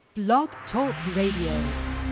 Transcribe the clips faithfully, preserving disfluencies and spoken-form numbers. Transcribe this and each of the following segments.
Blog Talk Radio.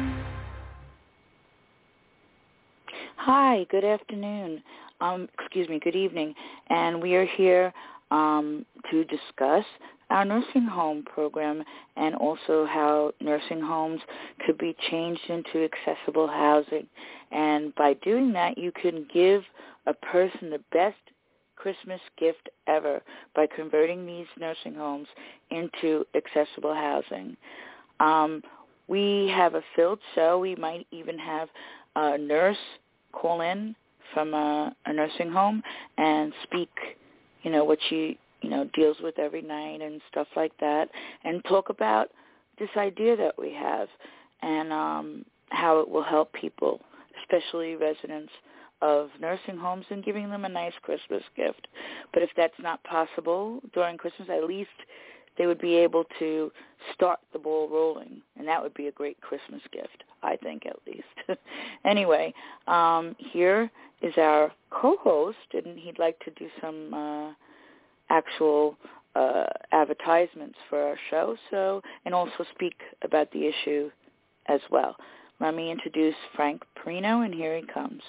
Hi, good afternoon. Um, excuse me, good evening. And we are here um, to discuss our nursing home program and also how nursing homes could be changed into accessible housing. And by doing that, you can give a person the best Christmas gift ever by converting these nursing homes into accessible housing. Um, we have a filled show. We might even have a nurse call in from a, a nursing home and speak, you know, what she, you know, deals with every night and stuff like that, and talk about this idea that we have and um, how it will help people, especially residents of nursing homes, and giving them a nice Christmas gift. But if that's not possible during Christmas, at least they would be able to start the ball rolling, and that would be a great Christmas gift, I think, at least. Anyway, um, here is our co-host, and he'd like to do some uh, actual uh, advertisements for our show, so and also speak about the issue as well. Let me introduce Frank Perino, and here he comes.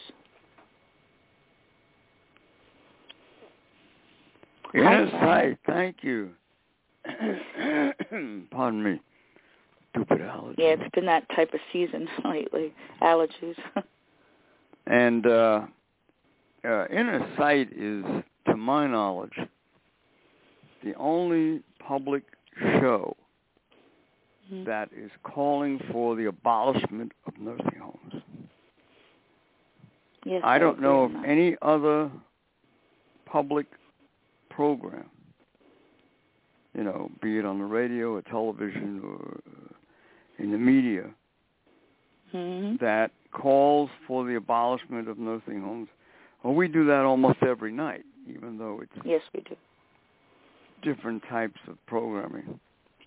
Yes, hi, thank you. Pardon me. Stupid allergies. Yeah, it's been that type of season lately, allergies. And uh, uh, Inner Sight is, to my knowledge, the only public show mm-hmm. that is calling for the abolishment of nursing homes. Yes, I don't I know of that. any other public program, you know, be it on the radio or television or in the media, mm-hmm. that calls for the abolishment of nursing homes. Well, we do that almost every night, even though it's yes, we do. different types of programming.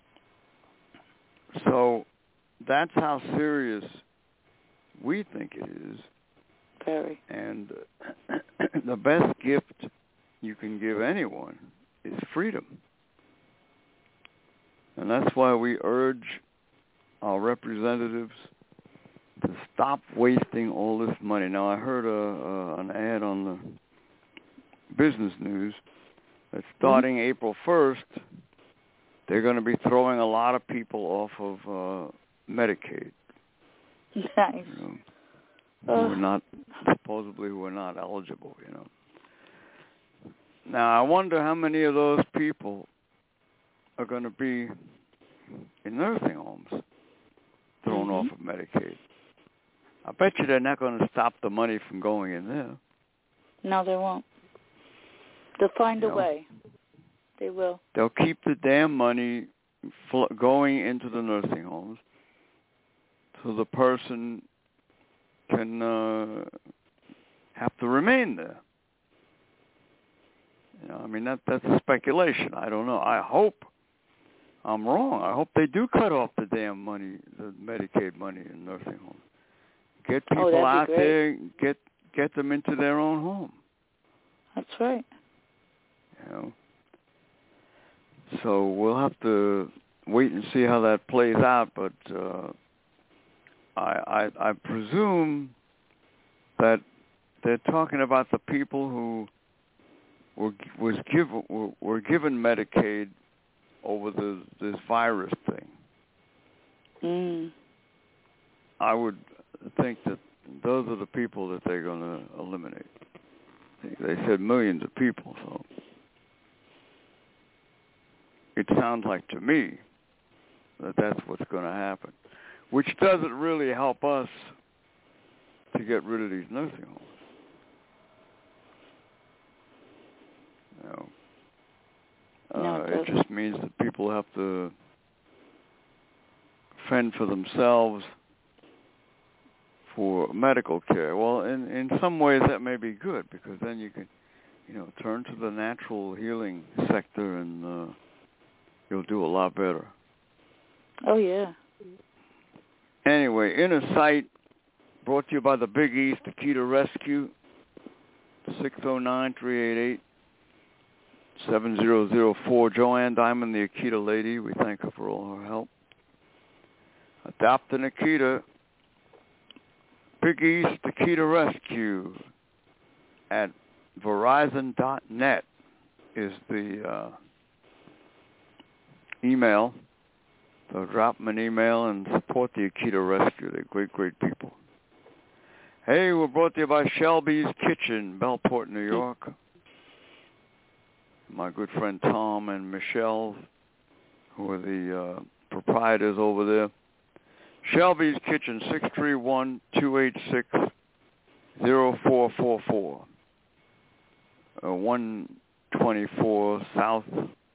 So that's how serious we think it is. Very. And the best gift you can give anyone is freedom. And that's why we urge our representatives to stop wasting all this money. Now, I heard a, a, an ad on the business news that starting mm-hmm. April first, they're going to be throwing a lot of people off of uh, Medicaid. Nice. You know, who are not, supposedly who are not eligible, you know. Now, I wonder how many of those people are going to be in nursing homes thrown mm-hmm. off of Medicaid. I bet you they're not going to stop the money from going in there. No, they won't. They'll find you a know, way. They will. They'll keep the damn money fl- going into the nursing homes so the person can uh, have to remain there. You know, I mean, that that's a speculation. I don't know. I hope I'm wrong. I hope they do cut off the damn money, the Medicaid money in nursing homes. Get people oh, out great. there, get get them into their own home. That's right. You know. So we'll have to wait and see how that plays out, but uh, I, I I presume that they're talking about the people who were was give were, were given Medicaid over the this virus thing. Mm. I would think that those are the people that they're going to eliminate. They said millions of people, so it sounds like to me that that's what's going to happen, which doesn't really help us to get rid of these nursing homes. You know, no, uh, it, it just means that people have to fend for themselves for medical care. Well, in, in some ways that may be good, because then you can, you know, turn to the natural healing sector and uh, you'll do a lot better. Oh, yeah. Anyway, Inner Sight, brought to you by the Big East Akita Rescue, six oh nine, three eight eight, seven zero zero four. Joanne Diamond, the Akita lady, we thank her for all her help. Adopt an Akita. Big East Akita Rescue at Verizon dot net is the uh, email. So drop them an email and support the Akita Rescue. They're great, great people. Hey, we're brought to you by Shelby's Kitchen, Bellport, New York. My good friend Tom and Michelle, who are the uh, proprietors over there. Shelby's Kitchen, six three one, two eight six, zero four four four. Uh, one twenty-four South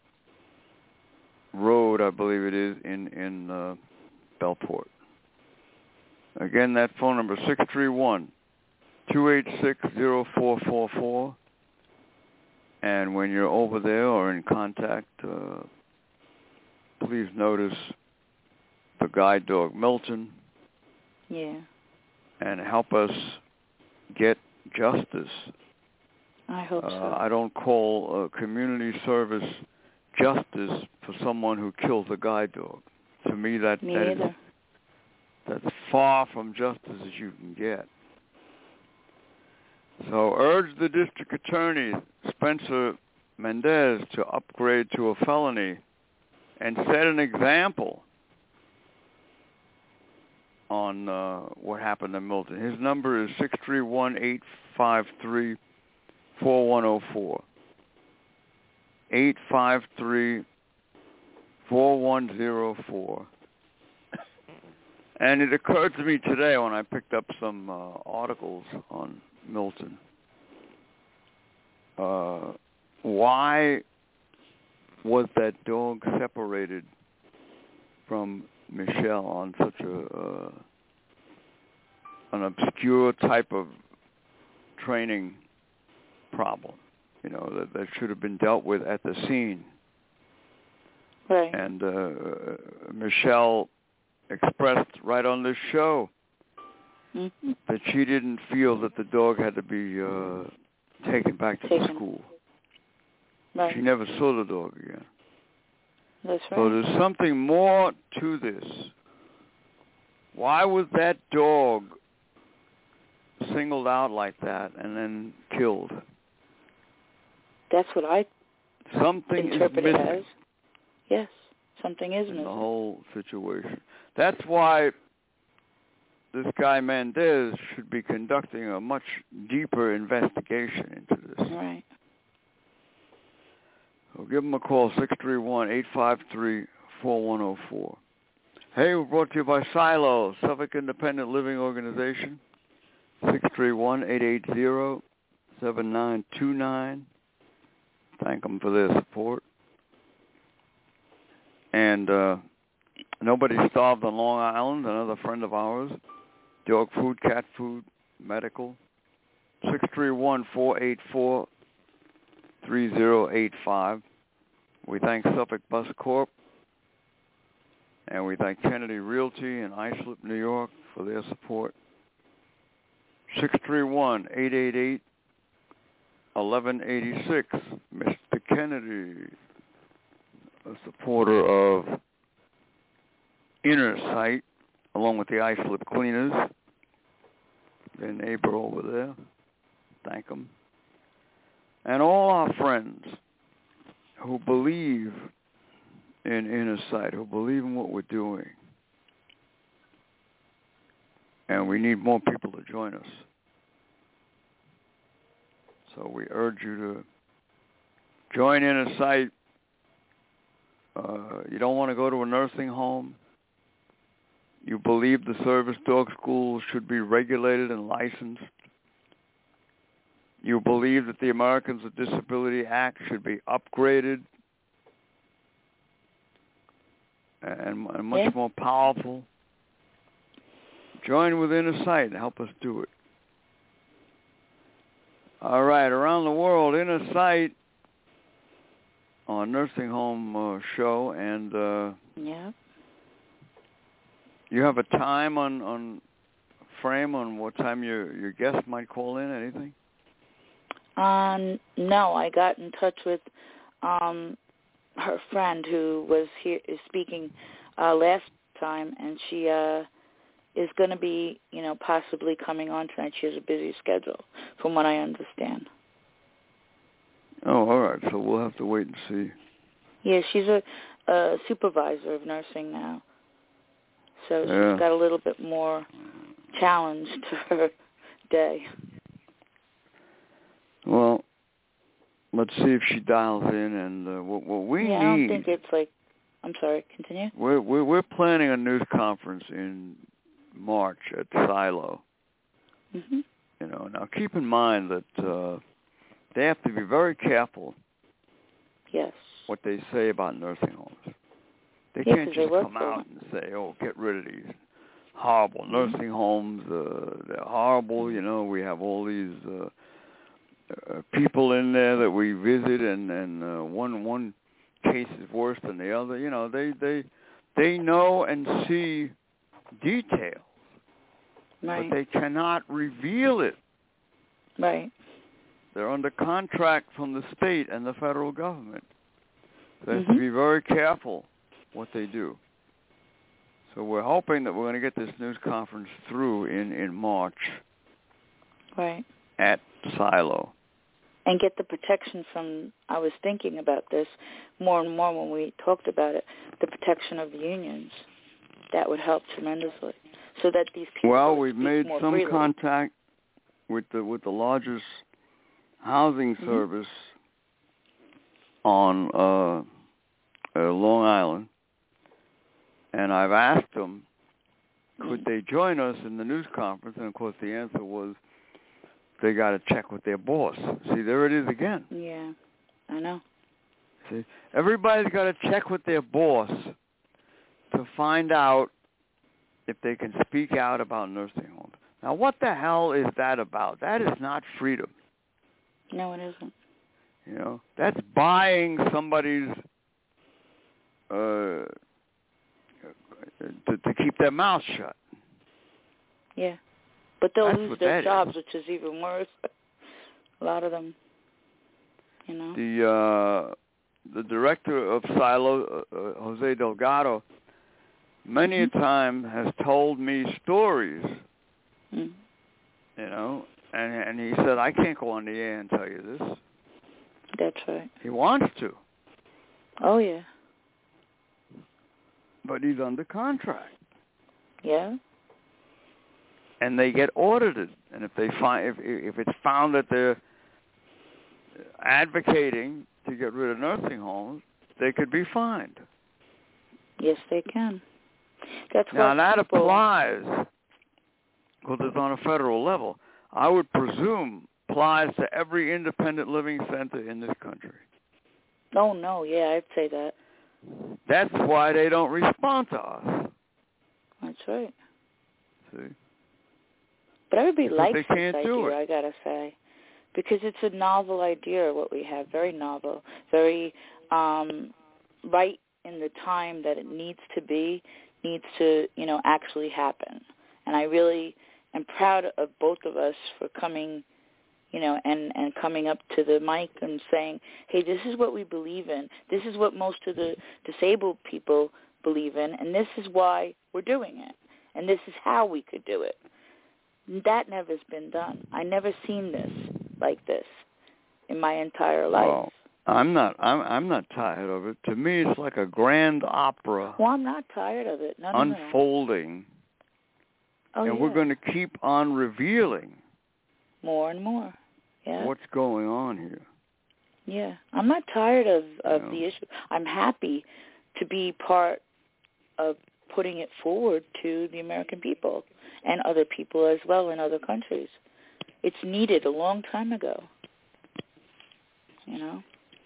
Road, I believe it is, in, in uh, Bellport. Again, that phone number, six three one, two eight six, zero four four four. And when you're over there or in contact, uh, please notice the guide dog, Milton. Yeah. And help us get justice. I hope uh, so. I don't call uh, community service justice for someone who kills a guide dog. To me, that, me that either. is, that's far from justice as you can get. So urge the district attorney, Spencer Mendez, to upgrade to a felony and set an example on uh, what happened in Milton. His number is six three one, eight five three, four one zero four. eight five three, four one zero four. And it occurred to me today when I picked up some uh, articles on Milton. Uh, why was that dog separated from Michelle on such a uh, an obscure type of training problem, you know, that, that should have been dealt with at the scene. Right. And uh, Michelle expressed right on this show mm-hmm. that she didn't feel that the dog had to be uh, taken back to taken. the school. Right. She never saw the dog again. That's right. So there's something more to this. Why was that dog singled out like that and then killed? That's what I something interpret is it missing. as. Yes, something is in missing. the whole situation. That's why this guy Mendez should be conducting a much deeper investigation into this. Right. So give him a call, six three one, eight five three, four one zero four. Hey, we're brought to you by Silo, Suffolk Independent Living Organization, six three one, eight eight zero, seven nine two nine. Thank them for their support. And uh, Nobody Starved on Long Island, another friend of ours. Dog food, cat food, medical. six three one, four eight four, three zero eight five. We thank Suffolk Bus Corp. And we thank Kennedy Realty in Islip, New York for their support. six three one, eight eight eight, one one eight six. Mister Kennedy, a supporter of Inner Sight, along with the Islip Cleaners, their neighbor over there. Thank them. And all our friends who believe in Inner Sight, who believe in what we're doing. And we need more people to join us. So we urge you to join Inner Sight. Uh, you don't want to go to a nursing home. You believe the service dog schools should be regulated and licensed. You believe that the Americans with Disability Act should be upgraded and, and much yeah. more powerful. Join with Inner Sight and help us do it. All right, around the world, Inner Sight on Nursing Home uh, Show, and uh, yeah. you have a time on, on frame on what time your your guest might call in, anything? Um, no, I got in touch with um, her friend who was here is speaking uh, last time, and she uh, is going to be, you know, possibly coming on tonight. She has a busy schedule, from what I understand. Oh, all right. So we'll have to wait and see. Yeah, she's a, a supervisor of nursing now. So Yeah. she's got a little bit more challenge to her day. Well, let's see if she dials in, and uh, what, what we yeah, need... I don't think it's like... I'm sorry, continue. We're, we're, we're planning a news conference in March at Silo. Mm-hmm. You know, now keep in mind that uh, they have to be very careful Yes. what they say about nursing homes. They yeah, can't they just come out them. and say, oh, get rid of these horrible mm-hmm. nursing homes. Uh, they're horrible. You know, we have all these uh, uh, people in there that we visit, and, and uh, one one case is worse than the other. You know, they, they, they know and see details, right. but they cannot reveal it. Right. They're under contract from the state and the federal government. They have mm-hmm. to be very careful what they do. So we're hoping that we're going to get this news conference through in, in March. Right. At Silo. And get the protection from, I was thinking about this more and more when we talked about it, the protection of the unions. That would help tremendously. So that these people Well, we've made some freely. contact with the with the largest housing mm-hmm. service on uh, uh, Long Island, and I've asked them, could mm-hmm. they join us in the news conference? And of course, the answer was they got to check with their boss. See, there it is again. Yeah, I know. See, everybody's got to check with their boss to find out if they can speak out about nursing homes. Now, what the hell is that about? That is not freedom. No, it isn't. You know, that's buying somebody's uh, to, to keep their mouth shut. Yeah, but they'll that's lose their jobs, is. which is even worse. A lot of them, you know. The uh, the director of Silo, uh, uh, Jose Delgado, many mm-hmm. a time has told me stories. Mm. You know, and and he said, I can't go on the air and tell you this. That's right. He wants to. Oh, yeah. But he's under contract. Yeah. And they get audited. And if they find if if it's found that they're advocating to get rid of nursing homes, they could be fined. Yes, they can. That's now what that people... applies because it's on a federal level. I would presume applies to every independent living center in this country. Oh, no, yeah, I'd say that. That's why they don't respond to us. That's right. See? But everybody because likes they can't this do idea, it. I gotta say. Because it's a novel idea, what we have. Very novel. Very um, right in the time that it needs to be, needs to, you know, actually happen. And I really am proud of both of us for coming, you know, and, and coming up to the mic and saying, hey, this is what we believe in. This is what most of the disabled people believe in, and this is why we're doing it. And this is how we could do it. That never's been done. I never seen this like this in my entire life. Well, I'm not. I'm. I'm not tired of it. To me, it's like a grand opera. Well, I'm not tired of it. No, no, unfolding, no. Oh, and yeah. we're going to keep on revealing more and more. Yeah. What's going on here? Yeah, I'm not tired of of you know. the issue. I'm happy to be part of putting it forward to the American people and other people as well in other countries. It's needed a long time ago, you know.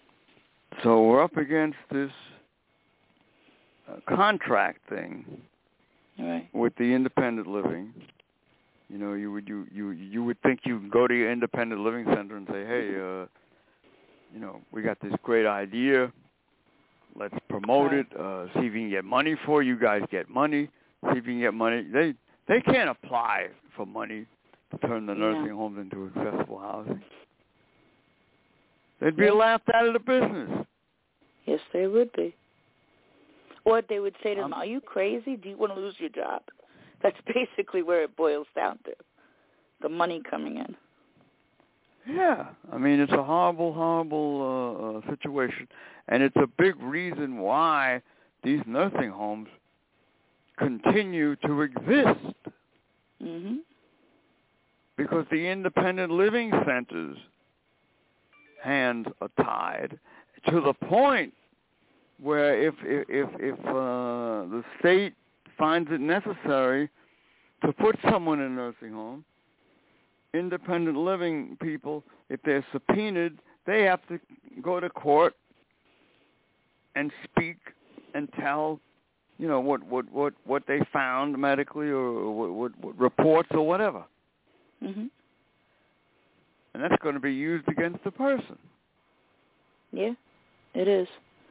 So we're up against this uh, contract thing right. with the independent living. You know, you would you, you you would think you could go to your independent living center and say, hey, uh, you know, we got this great idea. Let's promote right. it. Uh, see if you can get money for it. You guys get money. See if you can get money. They they can't apply for money to turn the nursing yeah. homes into accessible housing. They'd be yeah. laughed out of the business. Yes, they would be. Or they would say to them, um, are you crazy? Do you want to lose your job? That's basically where it boils down to, the money coming in. Yeah, I mean, it's a horrible, horrible uh, uh, situation, and it's a big reason why these nursing homes continue to exist. Mm-hmm. Because the independent living centers' hands are tied to the point where if if if, if uh, the state finds it necessary to put someone in a nursing home, independent living people, if they're subpoenaed, they have to go to court and speak and tell, you know, what what what, what they found medically or what, what, what reports or whatever. Mm-hmm. And that's going to be used against the person. Yeah, it is.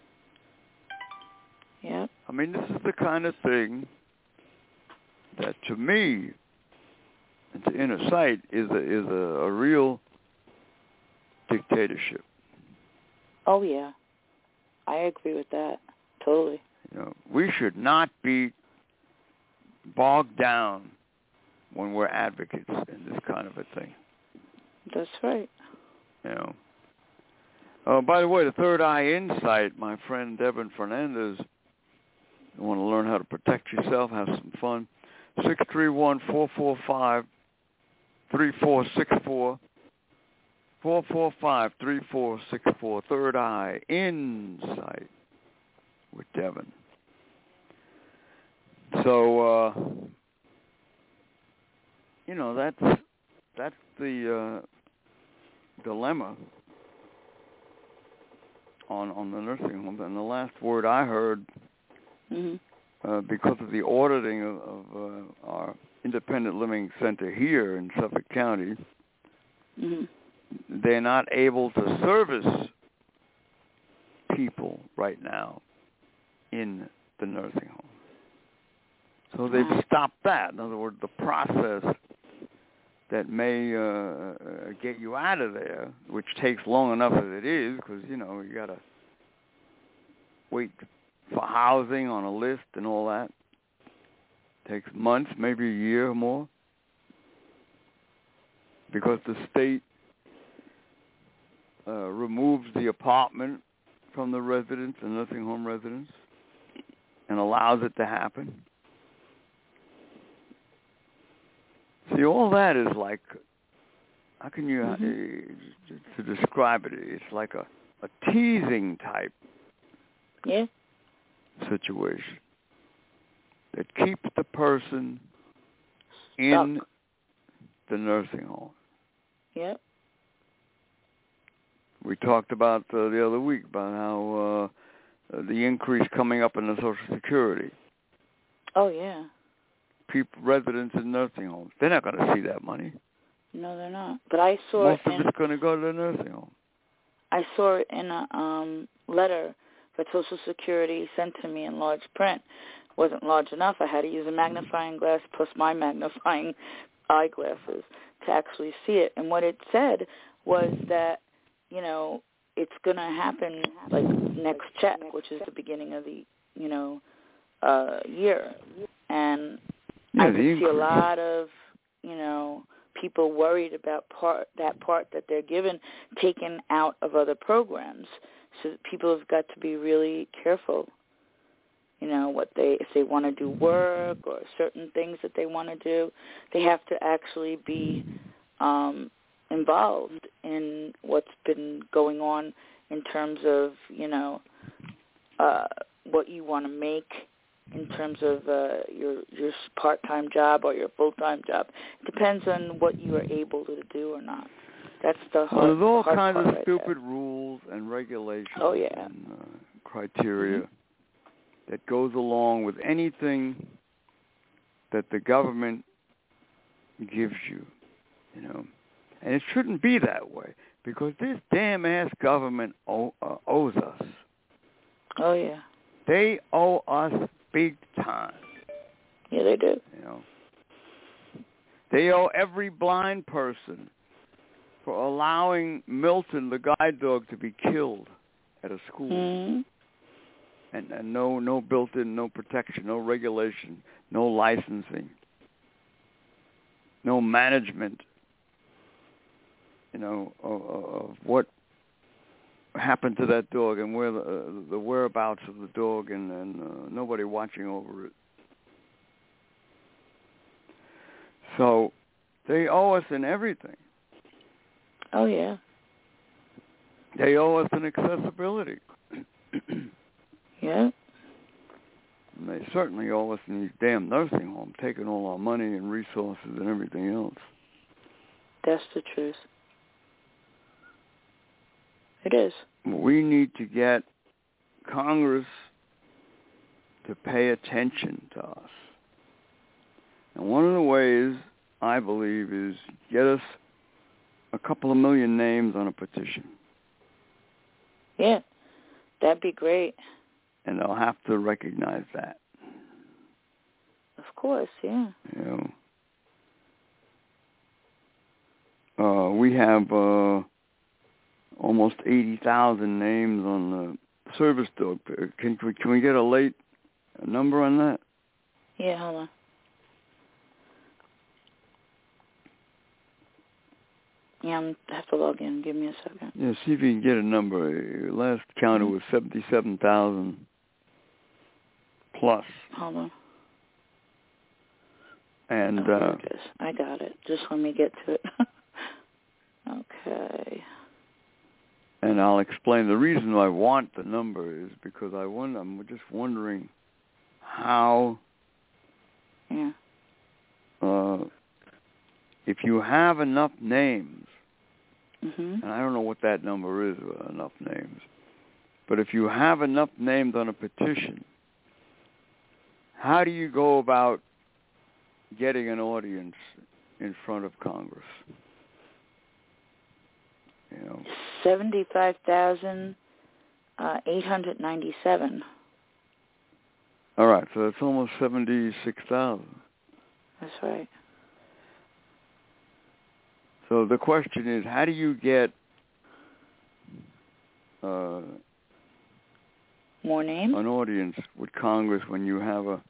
Yeah. I mean, this is the kind of thing that, to me, and to inner sight, is a, is a, a real dictatorship. Oh, yeah. I agree with that. Totally. You know, we should not be bogged down when we're advocates in this kind of a thing. That's right. You know. Uh, by the way, the Third Eye Insight, my friend Devin Fernandez, you want to learn how to protect yourself, have some fun, six three one, four four five, three four six four, four four five, three four six four, Third Eye Insight with Devin. So, uh, you know, that's that's the uh, dilemma on on the nursing homes. And the last word I heard, mm-hmm. uh, because of the auditing of, of uh, our independent living center here in Suffolk County, mm-hmm. they're not able to service people right now in the nursing home. So they've Wow. stopped that. In other words, the process that may uh, get you out of there, which takes long enough as it is, because, you know, you got to wait for housing on a list and all that. Takes months, maybe a year or more, because the state uh, removes the apartment from the residents, the nursing home residents, and allows it to happen. See, all that is like, how can you, mm-hmm. uh, to describe it, it's like a, a teasing type yeah. situation that keeps the person in Stuck. the nursing home. Yep. We talked about uh, the other week about how uh, the increase coming up in the Social Security. Oh, yeah. People, residents in nursing homes, they're not going to see that money. No, they're not. But I saw Most it of in, it's going to go to the nursing home. I saw it in a um, letter that Social Security sent to me in large print. It wasn't large enough. I had to use a magnifying glass plus my magnifying eyeglasses to actually see it. And what it said was that, you know, it's going to happen like next check, which is the beginning of the, you know, uh, year. And yeah, I could see a lot of, you know, people worried about part that part that they're given taken out of other programs. So people have got to be really careful, you know, what they, if they want to do work or certain things that they want to do, they have to actually be um, involved in what's been going on in terms of, you know, uh, what you want to make in terms of uh, your your part-time job or your full-time job. It depends on what you are able to do or not. That's the hard, well, there's all hard kinds part of right stupid there. rules and regulations oh, yeah. and uh, criteria mm-hmm. that goes along with anything that the government gives you, you know. And it shouldn't be that way, because this damn-ass government owe, uh, owes us. Oh, yeah. They owe us big time. Yeah, they do. You know, they owe every blind person for allowing Milton, the guide dog, to be killed at a school. Mm-hmm. and, and no no built-in, no protection, no regulation, no licensing, no management, you know, of, of what happened to that dog and where the, uh, the whereabouts of the dog, and, and uh, nobody watching over it. So they owe us in everything. Oh, yeah. They owe us in accessibility. Yeah. And they certainly owe us in these damn nursing homes, taking all our money and resources and everything else. That's the truth. It is. We need to get Congress to pay attention to us. And one of the ways, I believe, is get us a couple of million names on a petition. Yeah, that'd be great. And they'll have to recognize that. Of course, yeah. You know, uh, we have uh, almost eighty thousand names on the service dog. Can, can we get a late number on that? Yeah, hold on. Yeah, I'm, I have to log in. Give me a second. Yeah, see if you can get a number. Last count it was seventy-seven thousand plus. Hold on. And oh, uh, it is. I got it. Just let me get to it. Okay. And I'll explain the reason I want the number is because I wonder. I'm just wondering how. Yeah. Uh, if you have enough names, mm-hmm. and I don't know what that number is, uh, enough names, but if you have enough names on a petition, how do you go about getting an audience in front of Congress? You know, seventy-five thousand eight hundred ninety-seven. All right, so it's almost seventy-six thousand. That's right. So the question is, how do you get uh, more names, an audience with Congress when you have a,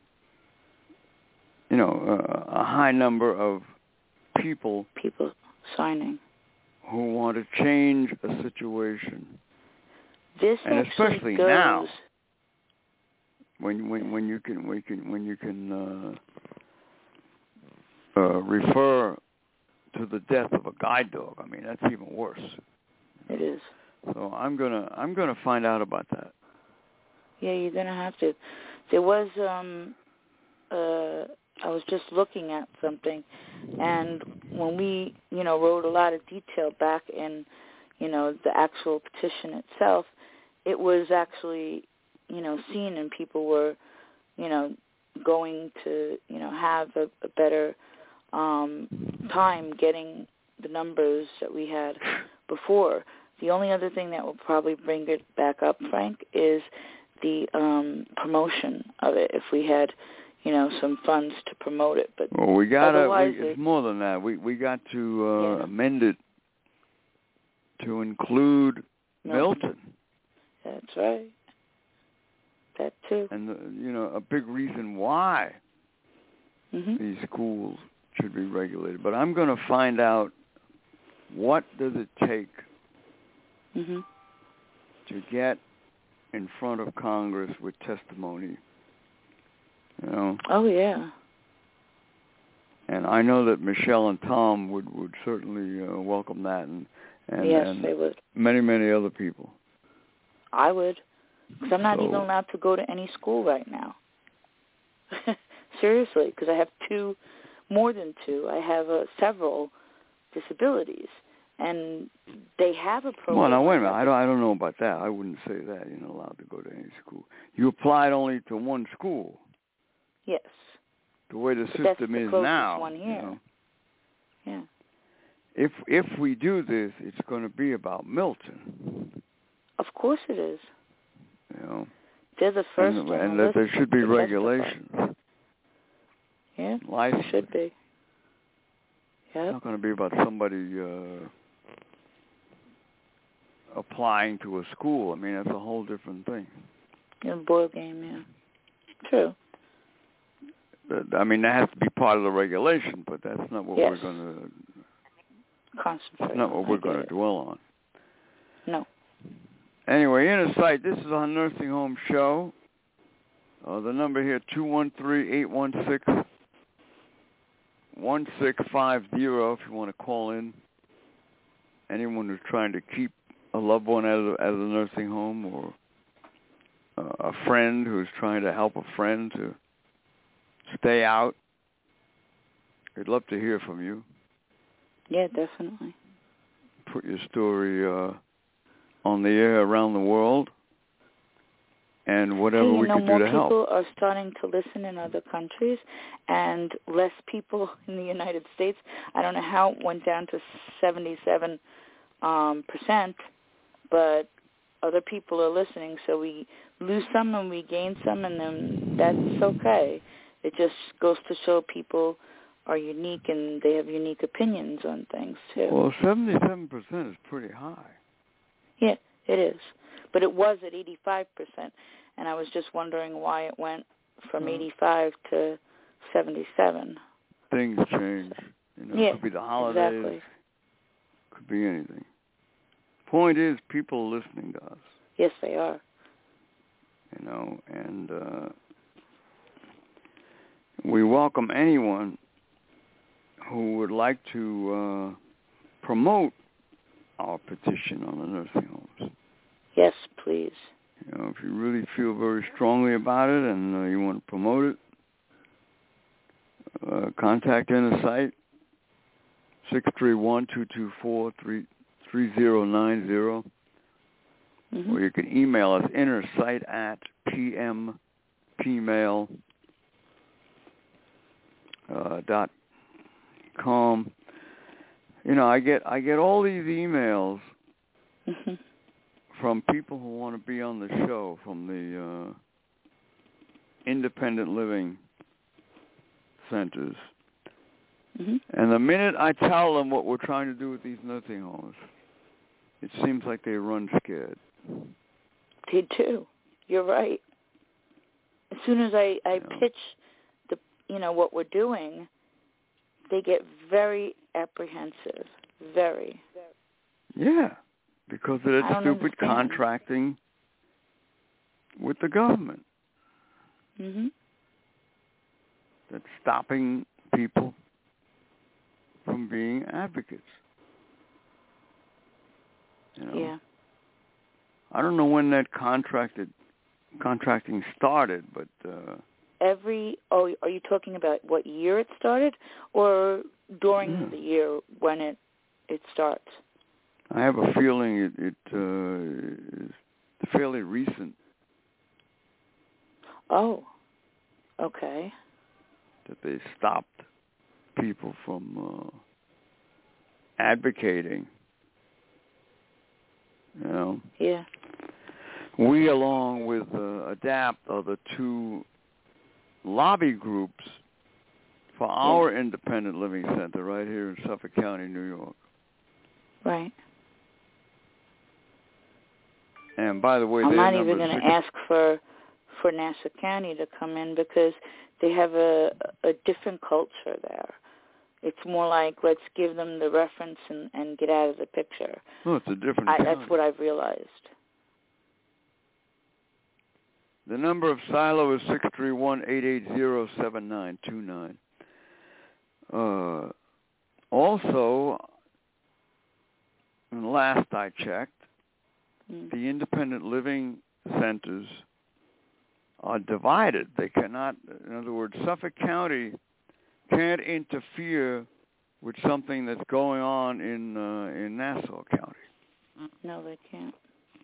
you know, a, a high number of people people signing who want to change a situation? This and especially goes... now, when when when you can when you can when you can uh, uh, refer to the death of a guide dog. I mean, that's even worse. It is. So I'm gonna I'm gonna find out about that. Yeah, you're gonna have to. There was um uh I was just looking at something, and when we you know wrote a lot of detail back in you know the actual petition itself, it was actually you know seen, and people were you know going to you know have a, a better um time getting the numbers that we had before. The only other thing that will probably bring it back up, Frank, is the um promotion of it. If we had, you know, some funds to promote it, but well, we got to. It's it, more than that. We we got to uh, yeah. amend it to include Milton. Milton. That's right. That too. And the, you know, a big reason why mm-hmm. these schools should be regulated. But I'm going to find out what does it take mm-hmm. to get in front of Congress with testimony. You know. Oh yeah. And I know that Michelle and Tom would would certainly uh, welcome that, and and, yes, and they would. Many many other people. I would, because I'm not so, even allowed to go to any school right now. Seriously, because I have two, more than two. I have uh, several disabilities, and they have a program. Well, now wait a minute. I don't I don't know about that. I wouldn't say that. You're not allowed to go to any school. You applied only to one school. Yes. The way the but system that's the is closest now. One here. You know, yeah. If if we do this, it's going to be about Milton. Of course it is. You know. They're the first and, on and the that there list should be to regulations. testify. Yeah, Licensing. should be. Yep. It's not going to be about somebody uh, applying to a school. I mean, that's a whole different thing. Yeah, boil game, yeah. True. I mean, that has to be part of the regulation, but that's not what yes. we're going to concentrate. That's not what on. we're going to dwell on. No. Anyway, Inner Sight, this is our nursing home show. Uh, the number here, two one three, eight one six, one six five zero if you want to call in. Anyone who's trying to keep a loved one at a, at a nursing home, or uh, a friend who's trying to help a friend to stay out. I'd love to hear from you. Yeah, definitely. Put your story uh, on the air around the world, and whatever hey, you we know, can do to help. more people are starting to listen in other countries, and less people in the United States. I don't know how it went down to seventy-seven um, percent, but other people are listening, so we lose some and we gain some, and then that's okay. It just goes to show people are unique and they have unique opinions on things, too. Well, seventy-seven percent is pretty high. Yeah, it is. But it was at eighty-five percent, and I was just wondering why it went from uh, eighty-five to seventy-seven. Things change. You know, yeah, it could be the holidays. Exactly. Could be anything. Point is, people are listening to us. Yes, they are. You know, and uh, we welcome anyone who would like to uh, promote our petition on the nursing homes. Yes, please. You know, if you really feel very strongly about it and uh, you want to promote it, uh, contact Inner Sight, six three one, two two four, three zero nine zero. Mm-hmm. Or you can email us, innersight at pm pmail uh, dot com. You know, I get I get all these emails mm-hmm. from people who want to be on the show, from the uh, independent living centers. Mm-hmm. And the minute I tell them what we're trying to do with these nursing homes, it seems like they run scared. They do. You're right. As soon as I, I you know. pitch the you know what we're doing, they get very apprehensive. Very. Yeah, because of that stupid understand. contracting with the government. Mm-hmm. That's stopping people from being advocates. You know? Yeah. I don't know when that contracted contracting started, but uh, every oh, are you talking about what year it started, or during yeah. the year when it it starts? I have a feeling it, it uh, is fairly recent. Oh, okay. That they stopped people from uh, advocating. You know. Yeah. We, along with uh, ADAPT, are the two lobby groups for our yeah. independent living center right here in Suffolk County, New York. Right. And by the way, I'm not number even going six... to ask for for Nassau County to come in because they have a a different culture there. It's more like let's give them the reference and, and get out of the picture. Oh, it's a different I, county. That's what I've realized. The number of Silo is six three one, eight eight zero, seven nine two nine. Uh, also, and last I checked, mm. the independent living centers are divided. They cannot, in other words, Suffolk County can't interfere with something that's going on in uh, in Nassau County. No, they can't.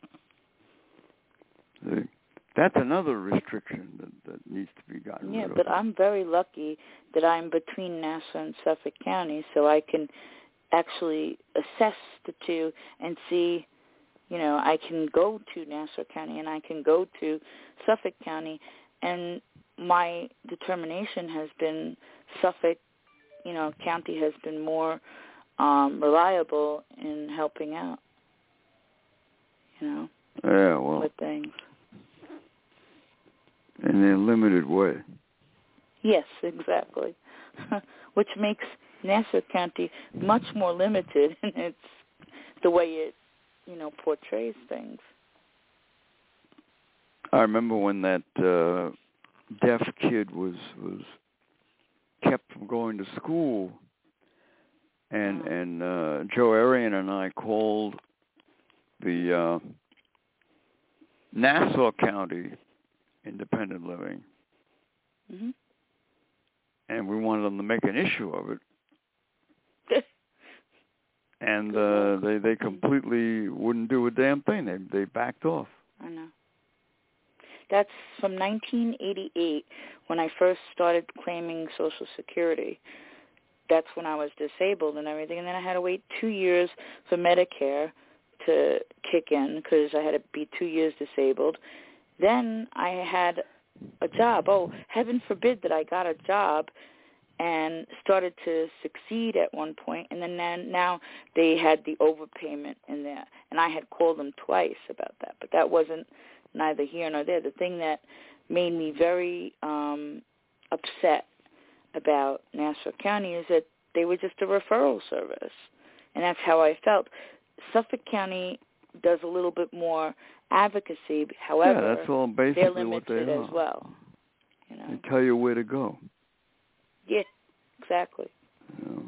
They, That's another restriction that, that needs to be gotten yeah, rid of. but I'm very lucky that I'm between Nassau and Suffolk County, so I can actually assess the two and see, you know, I can go to Nassau County and I can go to Suffolk County, and my determination has been Suffolk, you know, County has been more um, reliable in helping out, you know, yeah, well, with things. in a limited way. Yes, exactly. Which makes Nassau County much more limited in its the way it, you know, portrays things. I remember when that uh, deaf kid was was kept from going to school, and Oh. and uh, Joe Arian and I called the uh, Nassau County Independent Living, Mm-hmm. and we wanted them to make an issue of it. And uh, they they completely wouldn't do a damn thing. They they backed off. I know. That's from nineteen eighty-eight when I first started claiming Social Security. That's when I was disabled and everything, and then I had to wait two years for Medicare to kick in because I had to be two years disabled. Then I had a job. Oh, heaven forbid that I got a job and started to succeed at one point, and then now they had the overpayment in there, and I had called them twice about that, but that wasn't neither here nor there. The thing that made me very um, upset about Nassau County is that they were just a referral service, and that's how I felt. Suffolk County does a little bit more advocacy, however, yeah, that's all basically they're limited what they are. as well. You know? They tell you where to go. Yeah, exactly. Yeah.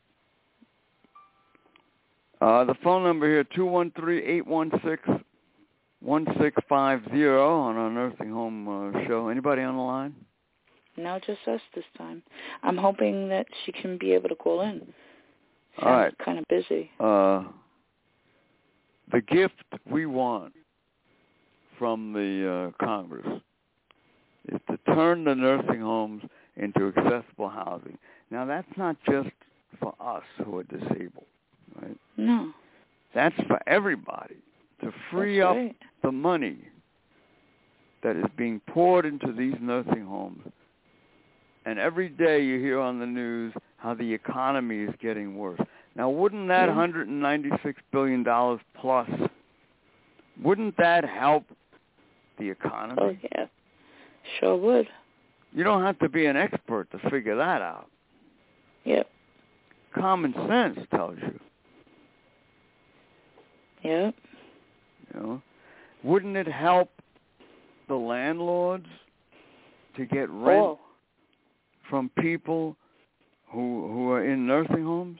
Uh, the phone number here, two one three, eight one six, one six five zero on our nursing home uh, show. Anybody on the line? No, just us this time. I'm hoping that she can be able to call in. Sounds All right. kind of busy. Uh, the gift we want from the uh, Congress is to turn the nursing homes into accessible housing. Now, that's not just for us who are disabled, right? No. That's for everybody, to free That's up right. the money that is being poured into these nursing homes. And every day you hear on the news how the economy is getting worse. Now, wouldn't that Yeah. one hundred ninety-six billion dollars plus, wouldn't that help the economy? Oh, yeah. Sure would. You don't have to be an expert to figure that out. Yep. Common sense tells you. Yep. You know, wouldn't it help the landlords to get rent Oh. from people who who are in nursing homes?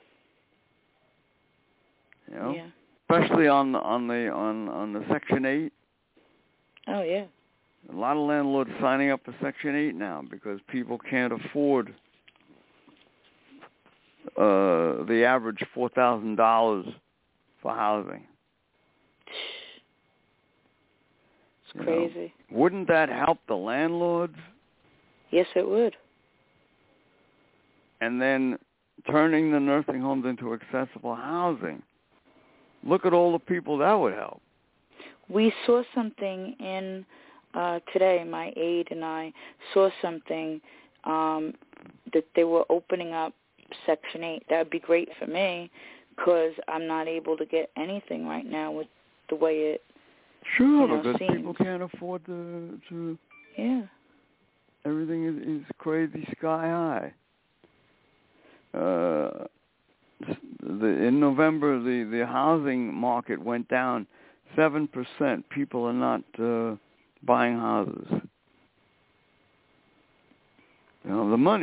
You know, Yeah. especially on the on the on on the Section eight. Oh, yeah. A lot of landlords signing up for Section eight now because people can't afford uh, the average four thousand dollars for housing. It's You crazy. know, wouldn't that help the landlords? Yes, it would. And then turning the nursing homes into accessible housing. Look at all the people that would help. We saw something in uh, today, my aide and I saw something um, that they were opening up Section eight. That would be great for me because I'm not able to get anything right now with the way it Sure, you know, because seems. people can't afford to, to Yeah. everything is, is crazy sky high. Uh, the, in November, the, the housing market went down seven percent. People are not uh, buying houses. You know, the money.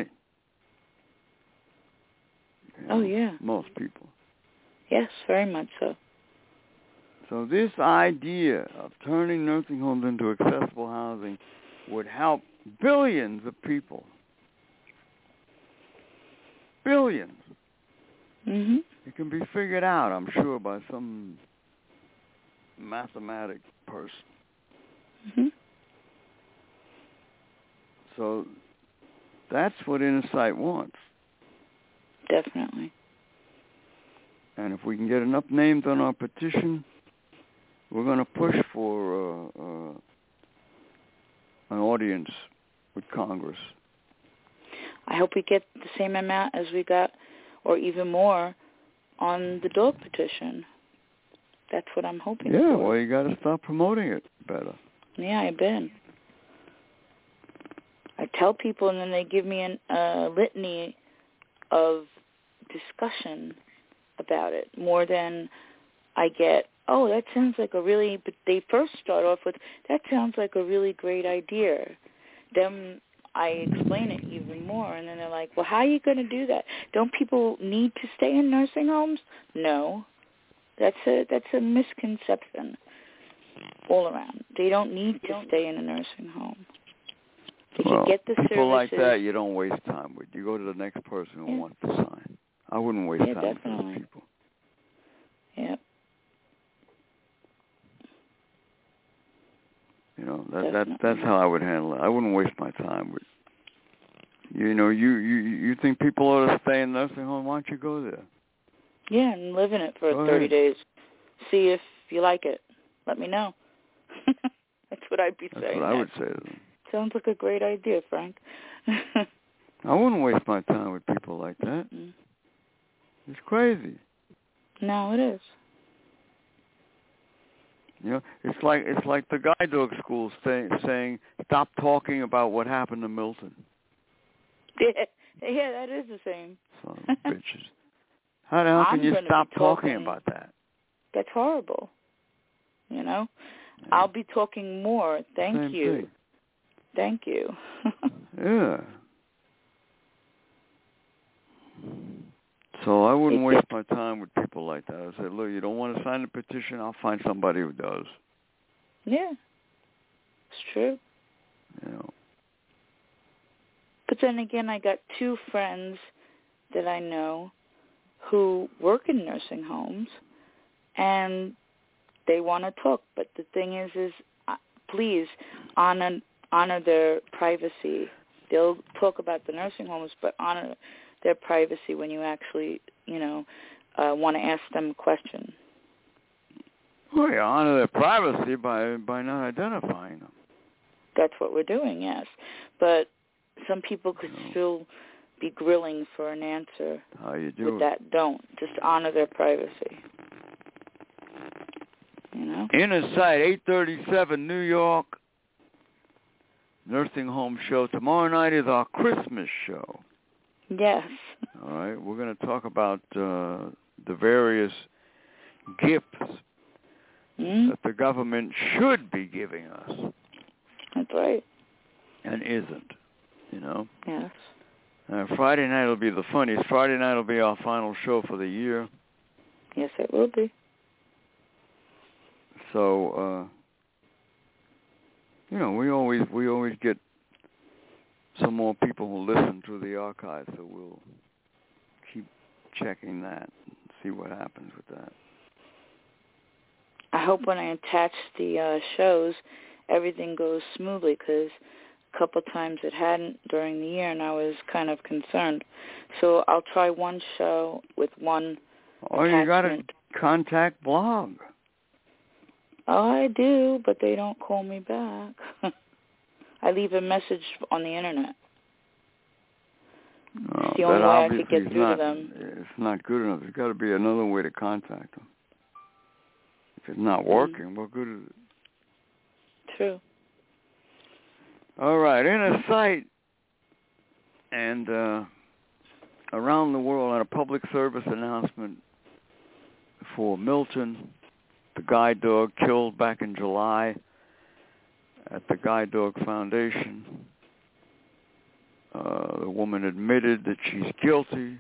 You know, Oh, yeah. Most people. Yes, very much so. So this idea of turning nursing homes into accessible housing would help billions of people. Billions. Mhm. It can be figured out, I'm sure, by some mathematic person. Mhm. So that's what Inner Sight wants. Definitely. And if we can get enough names on our petition, we're going to push for uh, uh, an audience with Congress. I hope we get the same amount as we got, or even more, on the dog petition. That's what I'm hoping Yeah, for. well, you got to stop promoting it better. Yeah, I've been. tell people, and then they give me a uh, litany of discussion about it, more than I get, oh, that sounds like a really, but they first start off with, that sounds like a really great idea. Then I explain it even more, and then they're like, well, how are you going to do that? Don't people need to stay in nursing homes? No. That's a that's a misconception all around. They don't need to stay in a nursing home. They well, can get the people services. like that you don't waste time with. You go to the next person who Yeah. wants to sign. I wouldn't waste Yeah, time definitely. with those people. Yep. You know, that, that Definitely. that's how I would handle it. I wouldn't waste my time with. You know, you you you think people ought to stay in nursing home? Why don't you go there? Yeah, and live in it for Go thirty ahead. days. See if you like it. Let me know. That's what I'd be That's saying. what I would next. say to them. Sounds like a great idea, Frank. I wouldn't waste my time with people like that. Mm. It's crazy. No, it is. You know, it's like it's like the guide dog school say, saying, "Stop talking about what happened to Milton." Yeah, yeah, that is the same. Son of bitches. How the hell can I'm you gonna stop be talking talking- about that? That's horrible. You know, Yeah. I'll be talking more. Thank Same you. thing. Thank you. Yeah. So I wouldn't It- waste my time with people like that. I said, look, you don't want to sign the petition? I'll find somebody who does. Yeah, it's true. You know. But then again, I got two friends that I know who work in nursing homes, and they want to talk. But the thing is, is uh, please honor honor their privacy. They'll talk about the nursing homes, but honor their privacy when you actually, you know, uh, want to ask them a question. Well, you honor their privacy by by not identifying them. That's what we're doing, yes. But some people could No. still be grilling for an answer. How you do With it. that, don't. Just honor their privacy. You know? Inner Sight, eight thirty-seven, New York. Nursing home show. Tomorrow night is our Christmas show. Yes. All right. We're going to talk about uh, the various gifts Mm, that the government should be giving us that's right. and isn't, you know. Yes. Uh, Friday night will be the funniest. Friday night will be our final show for the year. Yes, it will be. So, uh, you know, we always we always get some more people who listen to the archive, so we'll keep checking that and see what happens with that. I hope when I attach the uh, shows, everything goes smoothly, because a couple times it hadn't during the year, and I was kind of concerned. So I'll try one show with one Oh, you got to attachment. contact Blog. Oh, I do, but they don't call me back. I leave a message on the internet. No, the only that way I obviously could get is through to not, them. It's not good enough. There's got to be another way to contact them. If it's not working, what good is it? True. All right, Inner Sight and uh, around the world on a public service announcement for Milton, the guide dog killed back in July at the Guide Dog Foundation. Uh, the woman admitted that she's guilty,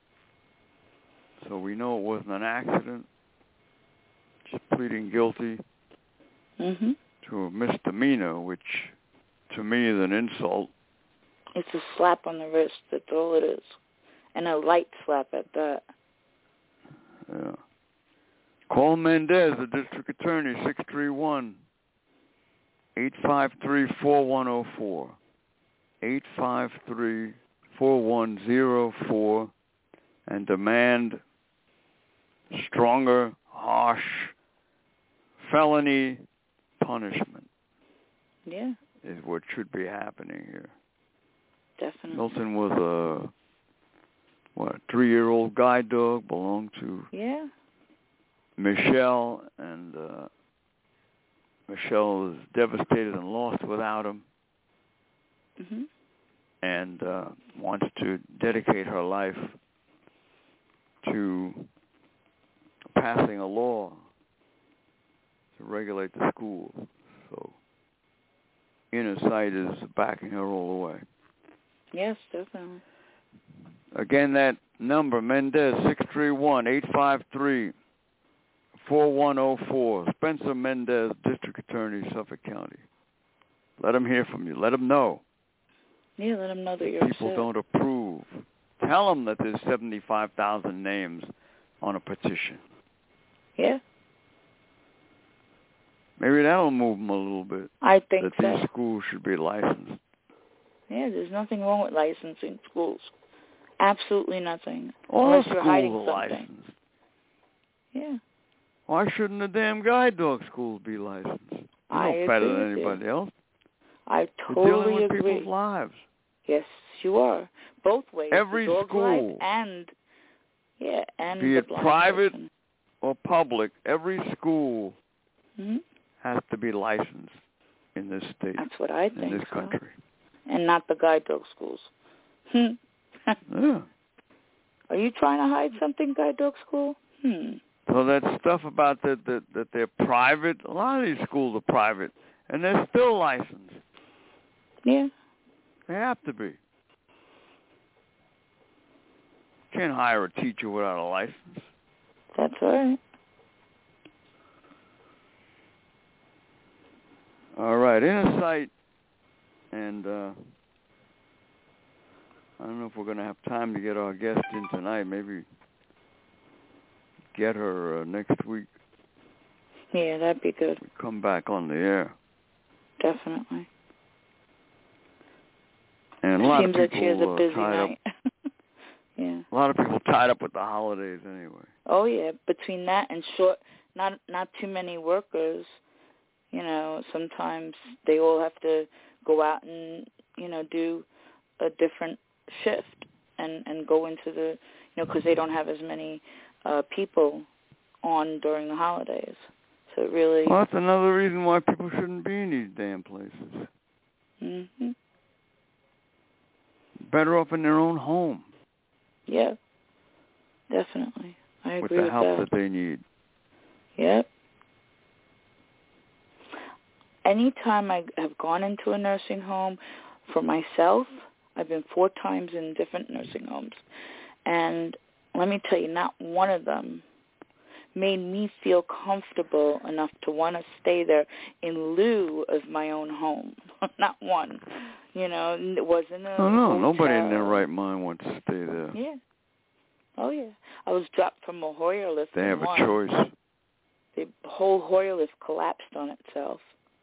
so we know it wasn't an accident. She's pleading guilty Mm-hmm. to a misdemeanor, which to me is an insult. It's a slap on the wrist, that's all it is. And a light slap at that. Yeah. Call Mendez, the district attorney, six three one, eight five three, four one zero four. eight five three, four one zero four, and demand stronger, harsh felony punishment. Yeah, Is what should be happening here. definitely. Milton was a, what, a three-year-old guide dog, belonged to Yeah. Michelle, and uh, Michelle was devastated and lost without him. Mhm. and uh, wants to dedicate her life to passing a law to regulate the school. So Inner Sight is backing her all the way. Yes, definitely. Again, that number, Mendez, six three one, eight five three, four one zero four. Spencer Mendez, District Attorney, Suffolk County. Let them hear from you. Let them know. Yeah, let them know that you're People upset. don't approve. Tell them that there's seventy-five thousand names on a petition. Yeah. Maybe that'll move them a little bit. I think that so. That these schools should be licensed. Yeah, there's nothing wrong with licensing schools. Absolutely nothing. All Unless schools you're hiding are something. licensed. Yeah. Why shouldn't the damn guide dog schools be licensed? You're I no better agree than with anybody you. else. I You're totally dealing with agree. people's lives. Yes, you are. Both ways. Every the dog's school, life and yeah, and be the it blind private person. or public, every school Mm-hmm. has to be licensed in this state. That's what I think. In this so. country. And not the guide dog schools. Hmm. Yeah. Are you trying to hide something, guide dog school? Hmm. So that stuff about that, that that they're private, a lot of these schools are private, and they're still licensed. Yeah. They have to be. Can't hire a teacher without a license. That's right. All right, Inner Sight, and uh, I don't know if we're going to have time to get our guest in tonight. Maybe get her uh, next week. Yeah, that'd be good. We come back on the air. Definitely. And a lot Seems of like people she has a uh, busy tied night. up. Yeah. A lot of people tied up with the holidays anyway. Oh yeah, between that and short, not not too many workers. You know, sometimes they all have to go out and, you know, do a different shift and, and go into the, you know, because they don't have as many uh, people on during the holidays. So it really... Well, that's another reason why people shouldn't be in these damn places. Mm-hmm. Better off in their own home. Yeah, definitely. I agree with that. With the help that they need. Yep. Anytime I have gone into a nursing home for myself, I've been four times in different nursing homes. And let me tell you, not one of them made me feel comfortable enough to want to stay there in lieu of my own home. Not one. You know, it wasn't a Oh, no, hotel. nobody in their right mind wants to stay there. Yeah. Oh, yeah. I was dropped from a Hoyer lift. They have one. a choice. The whole Hoyer lift collapsed on itself.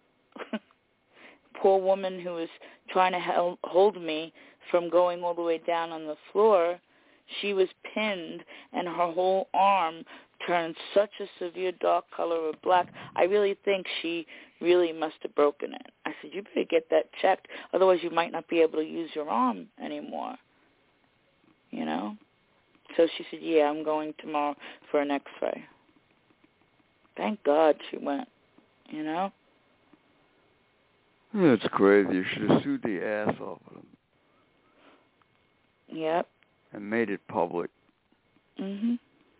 Poor woman who was trying to hel- hold me from going all the way down on the floor, she was pinned and her whole arm turned such a severe dark color of black. I really think she really must have broken it. I said, you better get that checked, otherwise you might not be able to use your arm anymore. You know? So she said, yeah, I'm going tomorrow for an x-ray. Thank God she went, you know? That's crazy. You should have sued the ass off of them. Yep. And made it public. Mhm.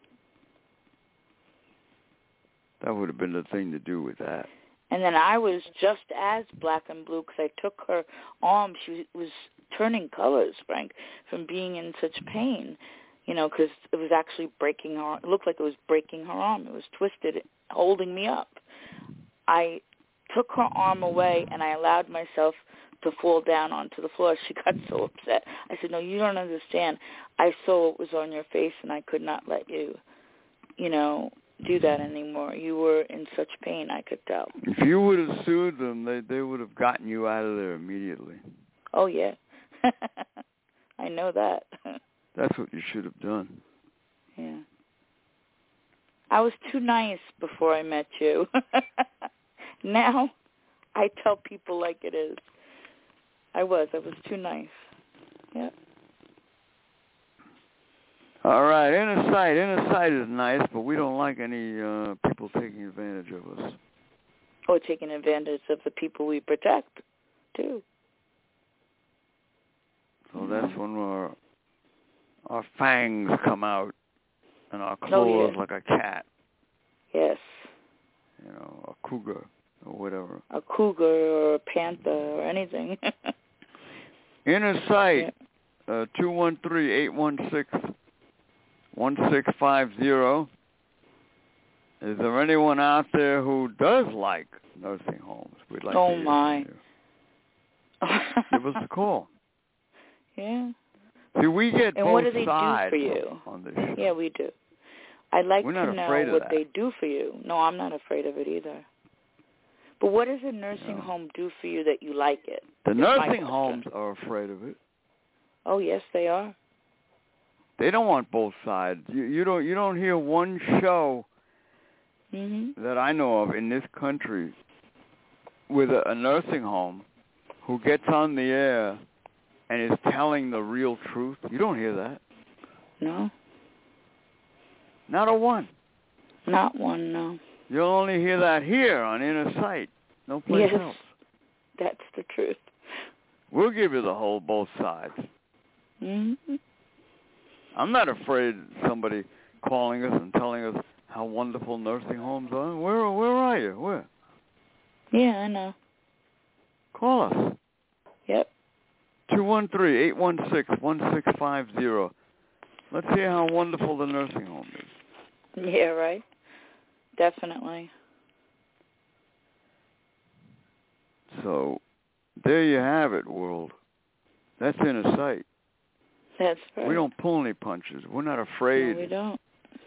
That would have been the thing to do with that. And then I was just as black and blue because I took her arm. She was turning colors, Frank, from being in such pain, you know, because it was actually breaking her arm. It looked like it was breaking her arm. It was twisted, holding me up. I took her arm away, and I allowed myself to fall down onto the floor. She got so upset. I said, no, you don't understand. I saw what was on your face, and I could not let you, you know, do that anymore. You were in such pain, I could tell. If you would have sued them, they they would have gotten you out of there immediately. Oh, yeah. I know that. That's what you should have done. Yeah. I was too nice before I met you. Now, I tell people like it is. I was. I was too nice. Yeah. All right, Inner Sight. Inner Sight is nice, but we don't like any uh, people taking advantage of us. Or taking advantage of the people we protect, too. that's when our our fangs come out and our claws oh, yeah. like a cat. Yes. You know, a cougar or whatever. A cougar or a panther or anything. Inner Sight, yeah. uh, two one three, eight one six, one six five zero. Is there anyone out there who does like nursing homes? We'd like oh, to hear my. from you. Give us a call. Yeah. See, we get and both what do they sides do for you? on this show. Yeah, we do. I'd like We're to not know afraid of what that. they do for you. No, I'm not afraid of it either. But what does a nursing no. home do for you that you like it? The That's nursing homes are afraid of it. Oh, yes, they are. They don't want both sides. You, you don't. You don't hear one show mm-hmm. that I know of in this country with a, a nursing home who gets on the air and is telling the real truth. You don't hear that. No. Not a one. Not one, no. You'll only hear that here on Inner Sight. No place yes, else. That's the truth. We'll give you the whole both sides. Mm-hmm. I'm not afraid of somebody calling us and telling us how wonderful nursing homes are. Where where are you? Where? Yeah, I know. Call us. Yep. two one three, eight one six, one six five zero. Let's hear how wonderful the nursing home is. Yeah, right. Definitely. So, there you have it, world. That's Inner Sight. That's right. We don't pull any punches. We're not afraid no, we don't.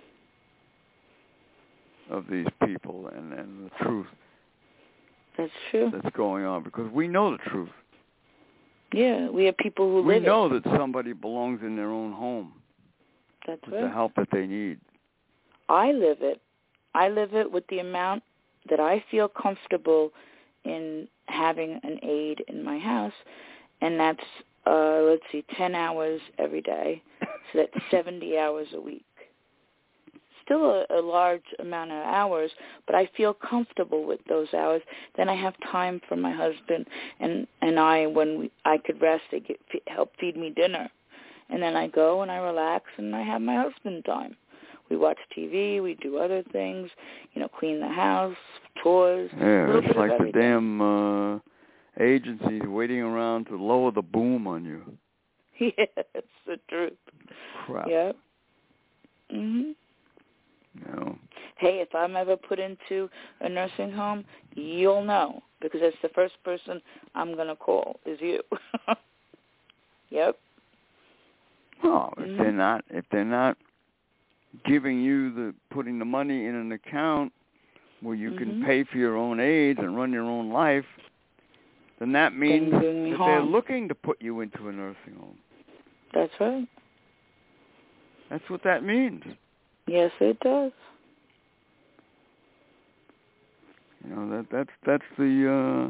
of these people and, and the truth. That's true. That's going on because we know the truth. Yeah, we have people who we live know it. that somebody belongs in their own home. That's with right. the help that they need. I live it. I live it with the amount that I feel comfortable in having an aide in my house, and that's, uh, let's see, ten hours every day, so that's seventy hours a week. Still a, a large amount of hours, but I feel comfortable with those hours. Then I have time for my husband and, and I, when we, I could rest, they get, help feed me dinner. And then I go and I relax and I have my husband time. We watch T V, we do other things, you know, clean the house, chores. Yeah, a it's like the everything. damn uh, agencies waiting around to lower the boom on you. Yeah, it's the truth. Crap. Yeah. Mhm. No. Hey, if I'm ever put into a nursing home, you'll know because that's the first person I'm going to call is you. Yep. Well, if mm-hmm. they're not, if they're not giving you the putting the money in an account where you mm-hmm. can pay for your own aids and run your own life, then that means that harm. They're looking to put you into a nursing home. That's right. That's what that means. Yes, it does. You know that that's that's the uh,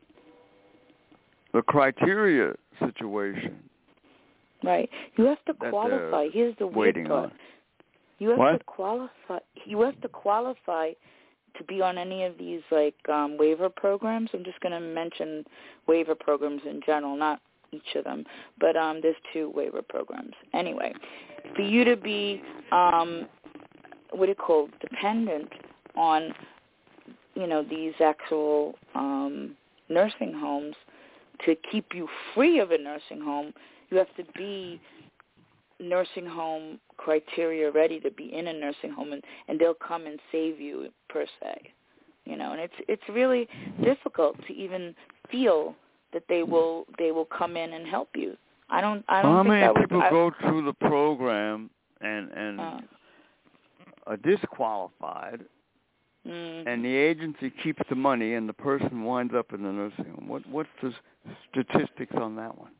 the criteria situation. Right. You have to qualify. Here's the weird part. On. You have what? to qualify. You have to qualify to be on any of these like um, waiver programs. I'm just going to mention waiver programs in general, not each of them, but um, there's two waiver programs. Anyway, for you to be um, what do you call it, dependent on, you know, these actual um, nursing homes, to keep you free of a nursing home, you have to be nursing home criteria ready to be in a nursing home, and, and they'll come and save you per se, you know. And it's it's really difficult to even feel that they will they will come in and help you. I don't I don't well, think how many I would, people I, go through the program and and uh, are disqualified, mm-hmm. and the agency keeps the money, and the person winds up in the nursing home? What what's the statistics on that one?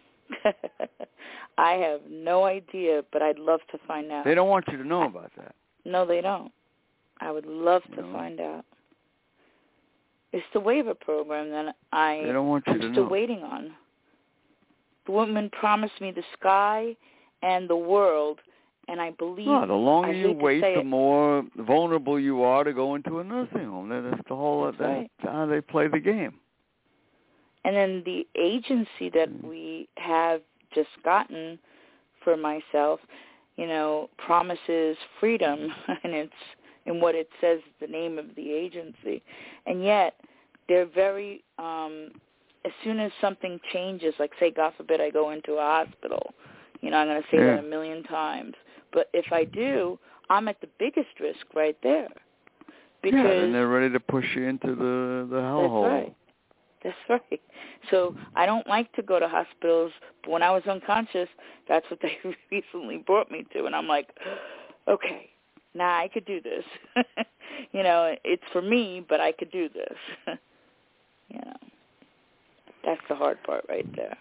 I have no idea, but I'd love to find out. They don't want you to know about that. No, they don't. I would love to no. find out. It's the waiver program that I, they don't want you I'm to still know. waiting on. The woman promised me the sky and the world, and I believe... No, the longer I you hate wait, to say the it. more vulnerable you are to go into a nursing home. That's the whole... That's that's right. how they play the game. And then the agency that we have just gotten for myself, you know, promises freedom, and it's in what it says, the name of the agency. And yet, they're very, um, as soon as something changes, like say, God forbid, I go into a hospital, you know, I'm going to say yeah. that a million times. But if I do, I'm at the biggest risk right there. Because yeah, and they're ready to push you into the, the hellhole. That's right. That's right. So I don't like to go to hospitals, but when I was unconscious, that's what they recently brought me to. And I'm like, okay, now I could do this. You know, it's for me, but I could do this. You know, that's the hard part right there.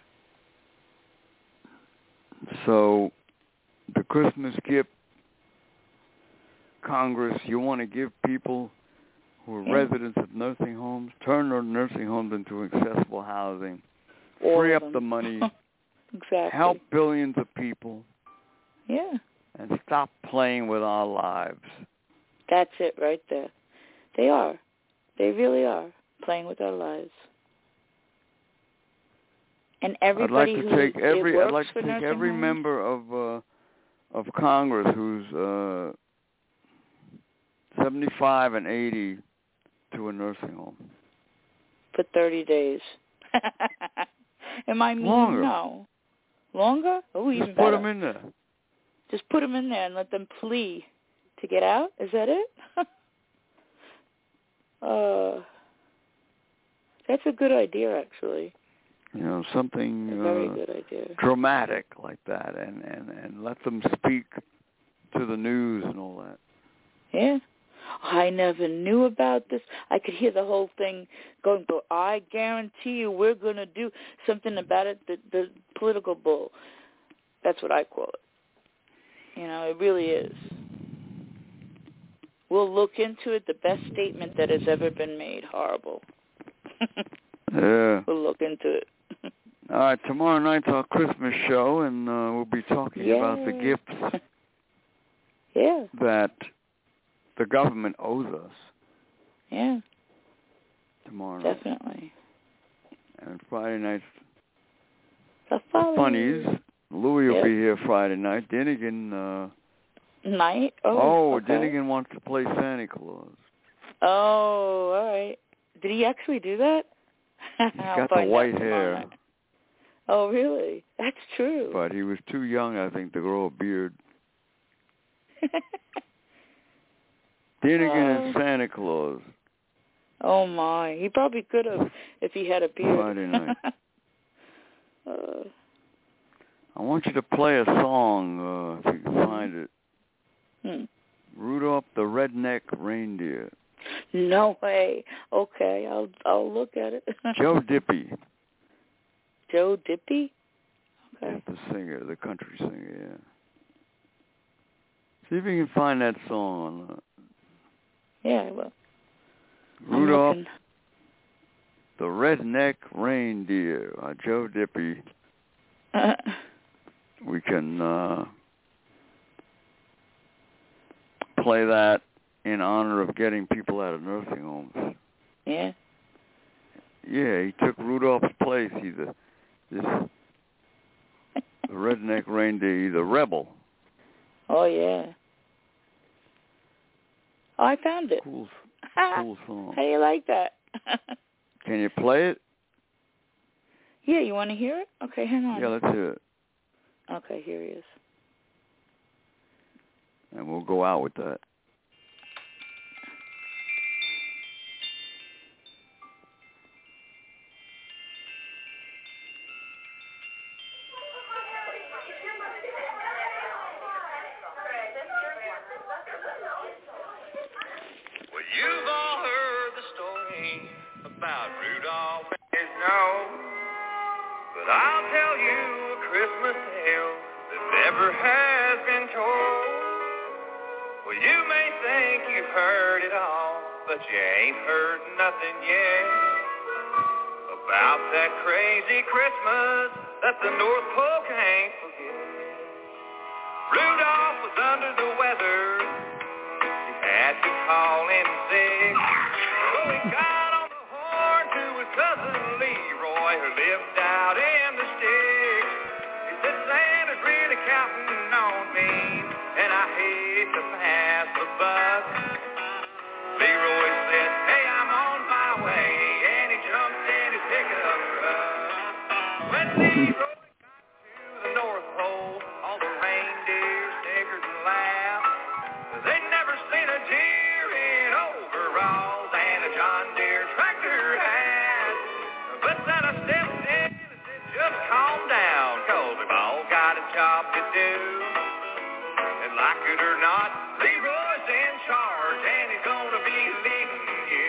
So the Christmas gift, Congress, you want to give people who are yeah. residents of nursing homes, turn their nursing homes into accessible housing, All free of up them. the money, exactly. help billions of people, yeah, and stop playing with our lives. That's it right there. They are. They really are playing with our lives. And everybody I'd like to who take every. works I'd like to for take nursing every homes, member of uh, of Congress who's uh, seventy-five and eighty to a nursing home for thirty days. Am I mean? Longer. No. Longer? Oh, Just even put better. them in there. Just put them in there and let them plea to get out? Is that it? uh, that's a good idea, actually. You know, something a very uh, good idea. dramatic like that, and, and, and let them speak to the news and all that. Yeah. I never knew about this. I could hear the whole thing going, but I guarantee you we're going to do something about it, the, the political bull. That's what I call it. You know, it really is. We'll look into it, the best statement that has ever been made. Horrible. Yeah. We'll look into it. All right, tomorrow night's our Christmas show, and uh, we'll be talking Yay. about the gifts yeah. that the government owes us. Yeah. Tomorrow night. Definitely. And Friday night's the the funnies. Louis will yep. be here Friday night. Dinnigan, uh... Night? Oh, Oh, okay. Dinnigan wants to play Santa Claus. Oh, all right. Did he actually do that? He's got the white hair. Night. Oh, really? That's true. But he was too young, I think, to grow a beard. Dinnigan oh. and Santa Claus. Oh, my. He probably could have if he had a beard. Friday night. uh, I want you to play a song, uh, if you can find it. hmm. Rudolph the Red-Neck Reindeer. No way. Okay, I'll I'll look at it. Joe Dippy. Joe Dippy? Okay. That's the singer, the country singer, yeah. See if you can find that song. Uh, yeah, well. Rudolph the Red-Neck Reindeer, uh, Joe Dippy. We can uh, play that in honor of getting people out of nursing homes. Yeah. Yeah, he took Rudolph's place. He's a this the redneck reindeer. He's a rebel. Oh yeah. Oh, I found it. Cool, cool song. How do you like that? Can you play it? Yeah, you want to hear it? Okay, hang on. Yeah, let's hear it. Okay, here he is. And we'll go out with that. Well, you've all heard the story about Rudolph and his nose, but I'll tell you a Christmas tale that never has been told. Well, you may think you've heard it all, but you ain't heard nothing yet about that crazy Christmas that the North Pole can't forget. Rudolph was under the weather. He had to call in sick. So he got on the horn to his cousin Leroy, who lived out in the sticks. He said, I hate to pass the buck. Leroy said, hey, I'm on my way, and he jumped in his pickup truck. When Leroy got to the North Pole, all the reindeer snickered and laughed. They'd never seen a deer in overalls and a John Deere tractor hat. But then I stepped in and said, just calm down, 'cause we've all got a job to do. And like it or not, Leroy's in charge, and he's gonna be leading you.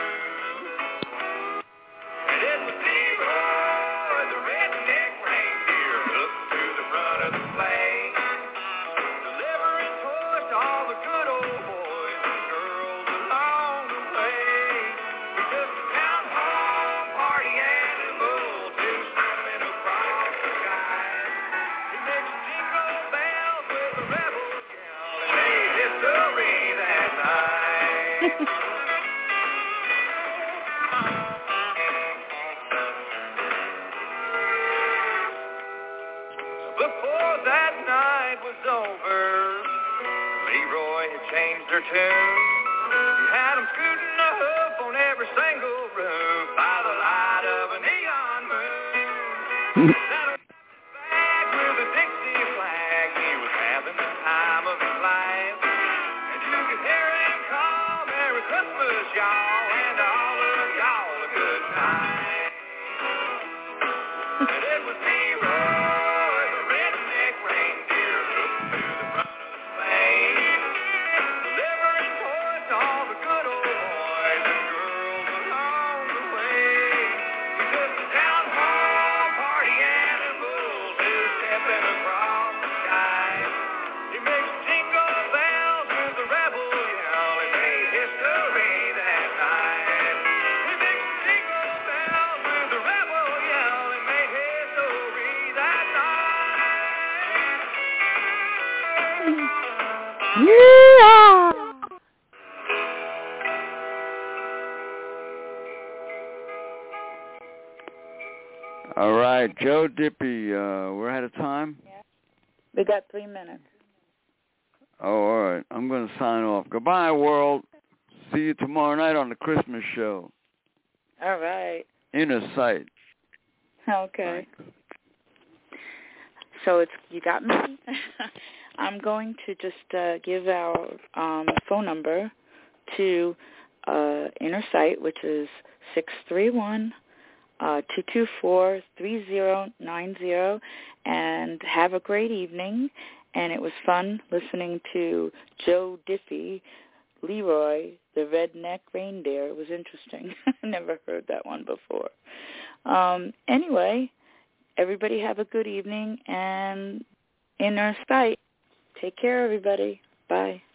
And it was Leroy, the redneck reindeer, hooked to the front of the sleigh, delivering toys to all the good old boys and girls along the way. We took the town hall party animal to snapping across the sky. He mixed jingle bells with a rebel yell and made history that night. Before that night was over, Leroy had changed their tune. He had them scooting a hoof on every single roof by the light of a neon moon. That bag with a Dixie flag, he was having the time of his life. And you could hear him call, Merry Christmas, y'all, and all of y'all a good night. And it was Leroy, the redneck reindeer, hooked to the front of the sleigh, delivering toys to all the good old boys and girls along the way. He took the town hall party animals to stepping across the sky. He mixed jingle bells with the rebel yell and made history that night. He mixed jingle bells with the rebel yell and made history that night. Yeah. All right, Joe Dippy, uh, we're out of time. We got three minutes. Oh, all right. I'm going to sign off. Goodbye, world. See you tomorrow night on the Christmas show. All right. Inner Sight. Okay. So it's you got me. I'm going to just uh, give our um, phone number to uh, Inner Sight, which is six three one, two two four, three zero nine zero, and have a great evening. And it was fun listening to Joe Diffie, Leroy, the redneck reindeer. It was interesting. I never heard that one before. Um, anyway, everybody have a good evening, and Inner Sight. Take care, everybody. Bye.